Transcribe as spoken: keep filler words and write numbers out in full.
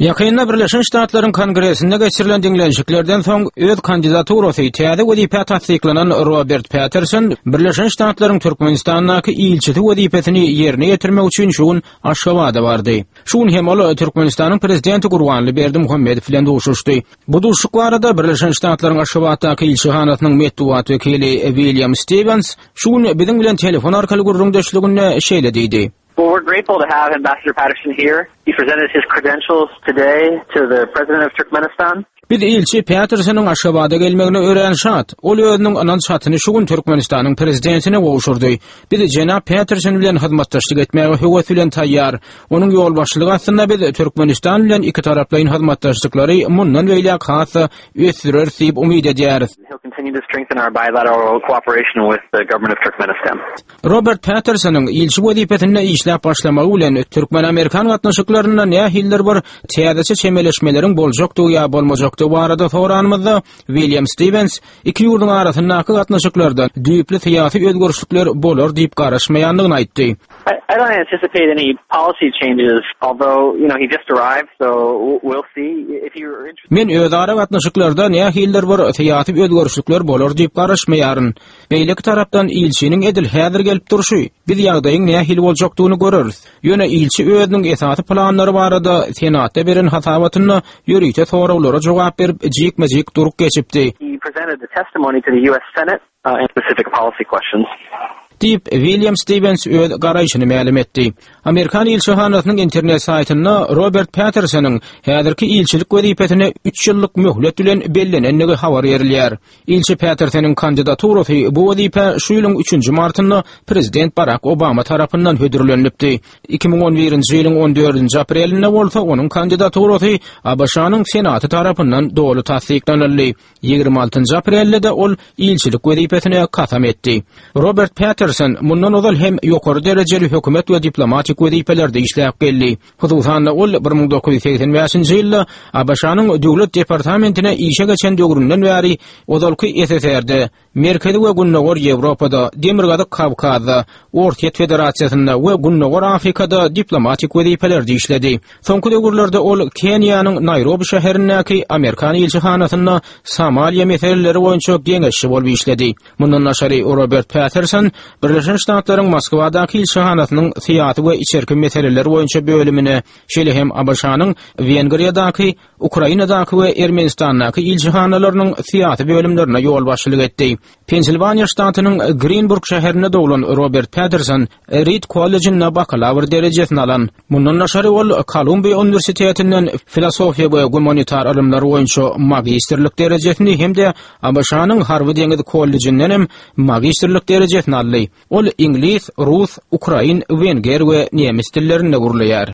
Yakynda Birleşen Ştatlaryň Kongresinde geçirilen diňlenşiklerden soň öz kandidaturasy täze wezipe tasdiklanan Robert Patterson, Birleşen Ştatlaryň Türkmenistanyňky ilçisi wezipesini ýerine ýetirmek üçin şuň Aşgabatda bardy. Şuň hem ol Türkmenistanyň prezidenti Gurbanly Berdimuhammedow bilen duşuşdy. Bu duşuk barada Birleşen Ştatlaryň Aşgabatdaky ilçihanasynyň metbuat wekili William Stevens şuň biziň bilen telefon arkaly gurrundaşlygynda şeýle diýdi. Well, we're grateful to have Ambassador Patterson here. He presented his credentials today to the President of Turkmenistan. Bir ilçi Patterson'un Aşgabat'a gelmegine ören şat. Ol özünün anan şatyny şugun Türkmenistanyň prezidentine gowşurdy. Bir jenap Patterson bilen hyzmatdaşlyk etmäge höwet bilen taýýar. Onuň ýol başlygy aslynda biz Türkmenistan bilen iki taraplaryň hyzmatdaşlyklary mundan beýle hasy ösürer diýip umyt edýäris. He'll continue to strengthen our bilateral cooperation with the government of Turkmenistan. Robert Patterson'un ilçi wezipesinde işläp başlamagy bilen Türkmen-Amerikan gatnaşyklaryna nähiller bir täze çemeleşmeleriň boljakdygy ýa bolmajakdygy bu arada soranmazda William Stevens iki ýurduň arasyndaky gatnaşyklarda düýpli syýasy özgörüşlikler bolar diýip garaşmaýandygyny aýtdy. I, I don't anticipate any policy changes, although, you know, he just arrived, so we'll see if you're interested. Men özara gatnaşyklarda nähiller bir syýasy özgörüşlikler bolar diýip garaşmaýaryn. Beýleki tarapdan ilçiniň edil häzir gelip durşy, biz ýagdaýyň nähil boljakdygyny göreriz. Ýöne ilçi özüniň esasy planlary barada senatda beren hasabatyny ýörükde sorawlara jogap berip jikmejik durup geçipdi. He presented the testimony to the U S Senate uh, in specific policy questions. Dip William Stevens öz garaýşyny ma'lum etdi. Amerikan ilçihanasynyň internet saýtyna Robert Patterson'ın häzirki ilçilik wezipesine üç ýyllyk möhlet bilen bellenenligi habar berilýär. İlçi Patterson'ın kandidaturasy bu wezipe şu ýylyň üçünji martyny prezident Barack Obama tarapyndan hödürlenipdi. iki ming on birinji ýylyň on dördünji aprelinde bolsa onuň kandidaturasy A B Ş'nyň senaty tarapyndan dogry tasdiklanyldy. ýygrimi altynji aprelde de ol ilçilik wezipesine kasam etdi. Robert Patterson mundan ozal hem ýokary derejeli hökümet we diplomatik wezipelerde işläp geldi. Hususan ol bir ming dokuz ýüz seksen beşinji ýylda A B Ş'nyň döwlet departamentine işe geçen döwründen bäri ozalky S S R'de, Merkezi we Günnäger Ýewropada, Demirgazy Kawkazda, Orta Federasiýasynda we Günnäger Afrikada diplomatik wezipelerde işledi. Soňky döwürlerde ol Kenýanyň Nairobi şäherindäki Amerikan ilçihanasynda Somaliýa meseleleri boýunça geňeşçi bolup işledi. Mundan naşary Robert Patterson Birleşen Ştatlaryň Moskwadaky ilçihanasynyň syýasy we içerki meseleleri boýunça bölümine, şeýle hem A B Ş'nyň Wengriýadaky, Ukrainadaky we Ermenistanyň ilçihanalarynyň syýasy bölümlerine ýol başçylyk etdi. Pensilvaniýa ştatynyň Greenburg şäherinde doglan Robert Patterson Reed College'inde bakalavr derejesini alan. Mundan naşary ol Columbia Universitetinden filosofiýa we humanitar ilmler boýunça magisterlik derejesini hemde A B Ş'nyň Harvard College'inden hem magisterlik derejesini aldy. Ol ingliz, rus, ukrain, wenger we nemis dillerinde gurulýar.